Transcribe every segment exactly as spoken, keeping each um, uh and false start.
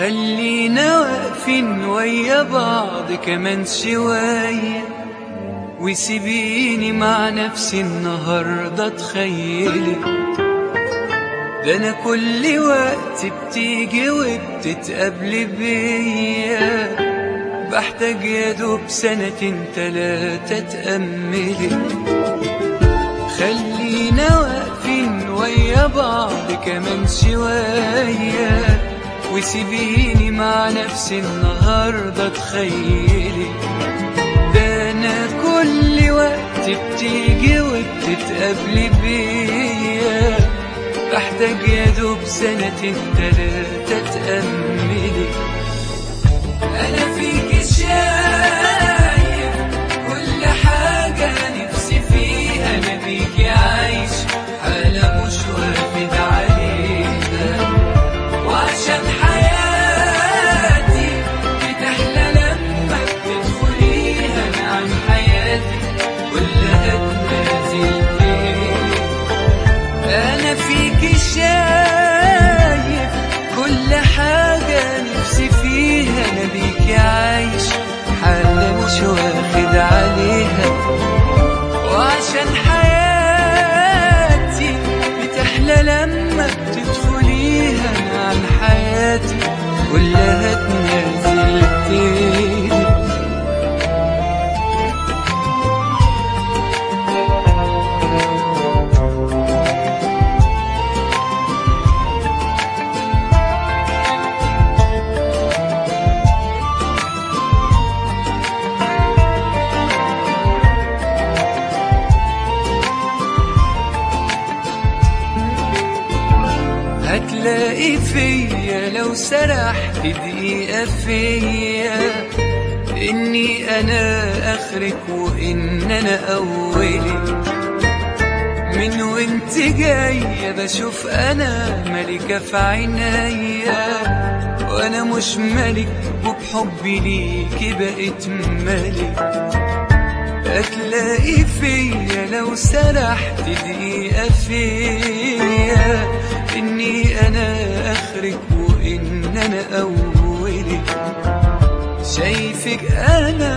خلينا واقفين ويا بعض كمان شوية، وسيبيني مع نفسي النهاردة. تخيلي ده أنا كل وقت بتيجي وبتتقابلي بيا، بحتاج يا دوب سنتين تلاتة تأملي. خلينا واقفين ويا بعض كمان شوية، وسيبيني مع نفسي النهاردة. تخيلي ده أنا كل وقت بتيجي وبتتقابلي بيا، بحتاج يا دوب سنتين تلاتة تأملي. أنا فيكي شايف كل حاجة نفسي فيها، أنا بيكي عايش حالة مش واخد عليها، وعشان حياتي بتحلى لما بتدخليها. أنا عن حياتي كلها تنازل فيها. أنا فيكي شايف كل حاجة نفسي فيها، أنا بيكي عايش حالة مش واخد عليها، وعشان حياتي بتحلى لما بتدخليها. أنا عن حياتي كلها تنازل فيها. هتلاقي فيا لو سرحت دقيقة فيا، إني أنا آخرك وإن أنا أولي. من وانت جاية بشوف أنا ملكة في عينيا، وأنا مش ملك وبحبي ليكي بقيت ملك. هتلاقي فيا لو سرحت دقيقة فيا، إني أنا آخرك وإن أنا أولك. شايفك أنا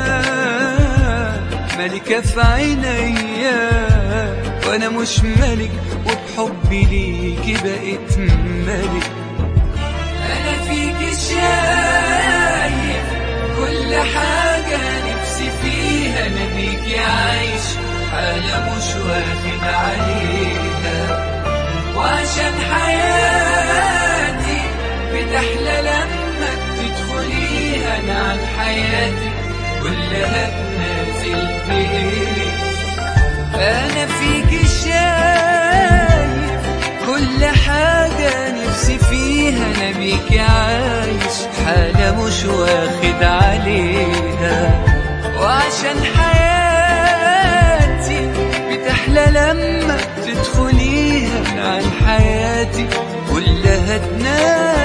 ملكة في عينيا، وأنا مش ملك وبحبي ليكي بقيت ملك. أنا فيكي شايف كل حاجة نفسي فيها، أنا بيكي عايش حالة مش واخد عليها، وعشان حياتي بتحلى لما بتدخليها. أنا عن حياتي كلها تنازل فيها. أنا فيكي شايف كل حاجة نفسي فيها، أنا بيكي عايش حالة مش واخد عليها، وعشان حياتي بتحلى لما بتدخليها. عن حياتي كلها تنام.